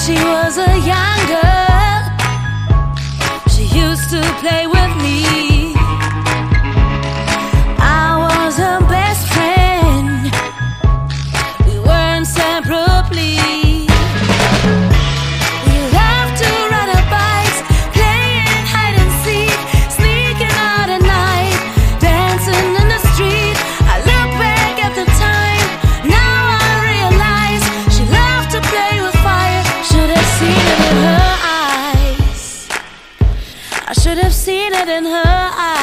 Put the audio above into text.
she was a young girl, she used to play with me. I was her best friend, we were inseparably. We loved to ride our bikes, playing hide and seek, sneaking out at night, dancing in the street. I look back at the time, now I realize she loved to play with fire. Should have seen it in her eyes, I should have seen it in her eyes.